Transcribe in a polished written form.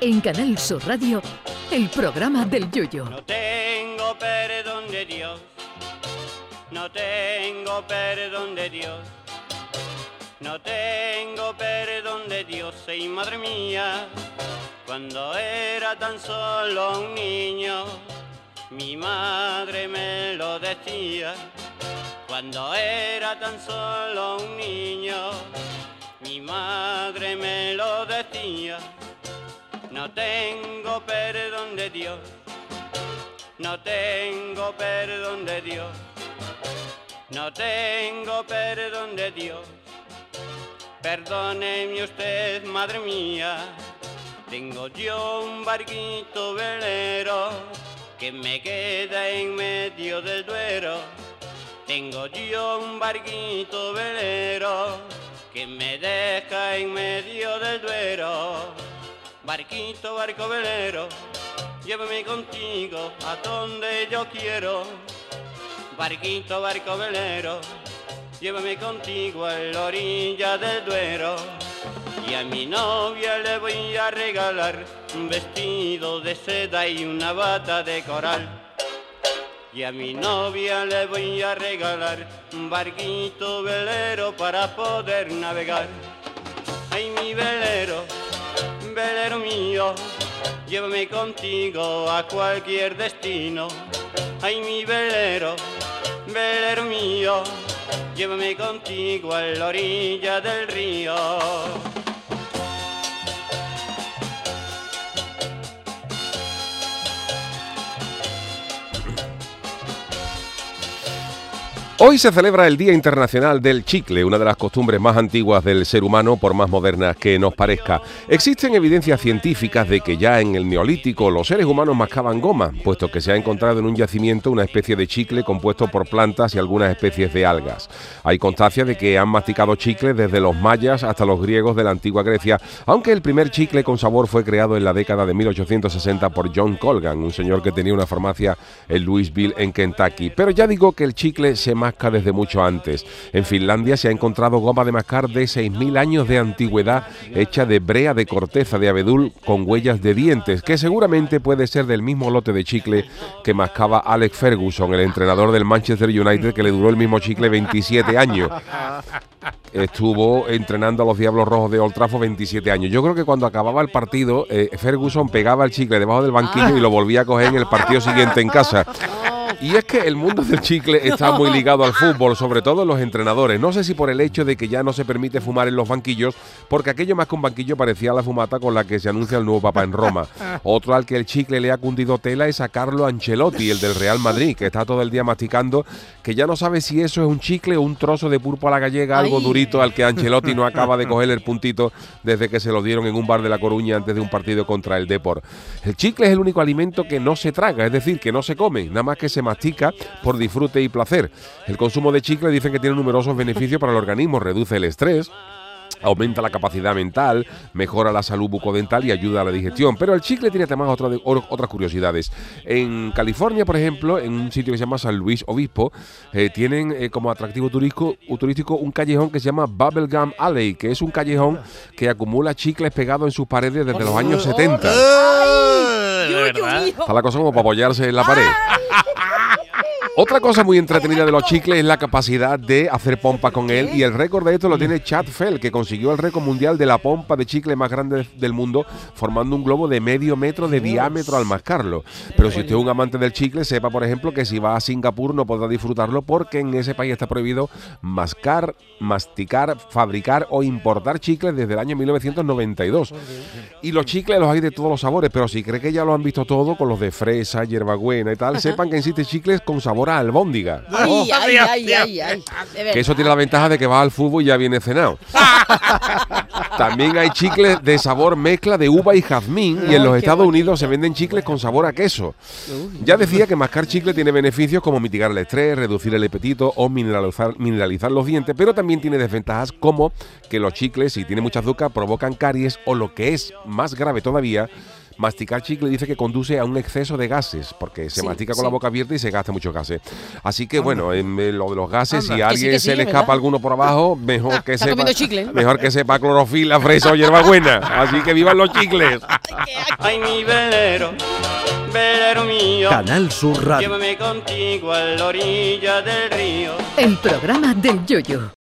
En Canal Sur Radio, el programa del Yoyo. No tengo perdón de Dios, no tengo perdón de Dios, no tengo perdón de Dios, y madre mía, cuando era tan solo un niño, mi madre me lo decía. Cuando era tan solo un niño, mi madre me lo decía. No tengo perdón de Dios, no tengo perdón de Dios, no tengo perdón de Dios. Perdóneme usted, madre mía, tengo yo un barquito velero que me queda en medio del Duero. Tengo yo un barquito velero que me deja en medio del Duero. Barquito, barco velero, llévame contigo a donde yo quiero. Barquito, barco velero, llévame contigo a la orilla del Duero. Y a mi novia le voy a regalar un vestido de seda y una bata de coral. Y a mi novia le voy a regalar un barquito velero para poder navegar. Ay, mi velero, velero mío, llévame contigo a cualquier destino. Ay, mi velero, velero mío, llévame contigo a la orilla del río. Hoy se celebra el Día Internacional del Chicle, una de las costumbres más antiguas del ser humano, por más modernas que nos parezca. Existen evidencias científicas de que ya en el Neolítico los seres humanos mascaban goma, puesto que se ha encontrado en un yacimiento una especie de chicle compuesto por plantas y algunas especies de algas. Hay constancia de que han masticado chicle desde los mayas hasta los griegos de la antigua Grecia, aunque el primer chicle con sabor fue creado en la década de 1860 por John Colgan, un señor que tenía una farmacia en Louisville, en Kentucky. Pero ya digo que el chicle se masca desde mucho antes. En Finlandia se ha encontrado goma de mascar de 6.000 años de antigüedad, hecha de brea de corteza de abedul con huellas de dientes, que seguramente puede ser del mismo lote de chicle que mascaba Alex Ferguson, el entrenador del Manchester United, que le duró el mismo chicle 27 años. Estuvo entrenando a los Diablos Rojos de Old Trafford 27 años. Yo creo que cuando acababa el partido, Ferguson pegaba el chicle debajo del banquillo y lo volvía a coger en el partido siguiente en casa. Y es que el mundo del chicle está muy ligado al fútbol, sobre todo los entrenadores. No sé si por el hecho de que ya no se permite fumar en los banquillos, porque aquello más que un banquillo parecía la fumata con la que se anuncia el nuevo Papa en Roma. Otro al que el chicle le ha cundido tela es a Carlo Ancelotti, el del Real Madrid, que está todo el día masticando, que ya no sabe si eso es un chicle o un trozo de pulpo a la gallega, algo durito al que Ancelotti no acaba de coger el puntito desde que se lo dieron en un bar de La Coruña antes de un partido contra el Depor. El chicle es el único alimento que no se traga, es decir, que no se come, nada más que se mastica por disfrute y placer. El consumo de chicle dicen que tiene numerosos beneficios para el organismo, reduce el estrés, aumenta la capacidad mental, mejora la salud bucodental y ayuda a la digestión. Pero el chicle tiene además otras curiosidades. En California, por ejemplo, en un sitio que se llama San Luis Obispo, tienen como atractivo turístico un callejón que se llama Bubblegum Alley, que es un callejón que acumula chicles pegados en sus paredes desde los años 70. Está la cosa como para apoyarse en la pared. Otra cosa muy entretenida de los chicles es la capacidad de hacer pompa con él, y el récord de esto lo tiene Chad Fell, que consiguió el récord mundial de la pompa de chicle más grande del mundo, formando un globo de medio metro de diámetro al mascarlo. Pero si usted es un amante del chicle, sepa, por ejemplo, que si va a Singapur no podrá disfrutarlo, porque en ese país está prohibido mascar, masticar, fabricar o importar chicles desde el año 1992. Y los chicles los hay de todos los sabores, pero si cree que ya lo han visto todo, con los de fresa, hierbabuena y tal, sepan que existen chicles con sabor a albóndiga. Ay. Que eso tiene la ventaja de que vas al fútbol y ya viene cenado. También hay chicles de sabor mezcla de uva y jazmín, y en los Estados Unidos se venden chicles con sabor a queso. Ya decía que mascar chicle tiene beneficios como mitigar el estrés, reducir el apetito o mineralizar los dientes, pero también tiene desventajas como que los chicles, si tienen mucha azúcar, provocan caries, o lo que es más grave todavía, masticar chicle dice que conduce a un exceso de gases, porque se mastica con la boca abierta y se gasta muchos gases. Así que bueno, en lo de los gases, si a alguien se le escapa alguno por abajo, mejor que sepa clorofila, fresa o hierbabuena. Así que vivan los chicles. Ay, mi velero, velero mío, Canal Sur Radio. llévame contigo a la orilla del río. El programa del Yoyo.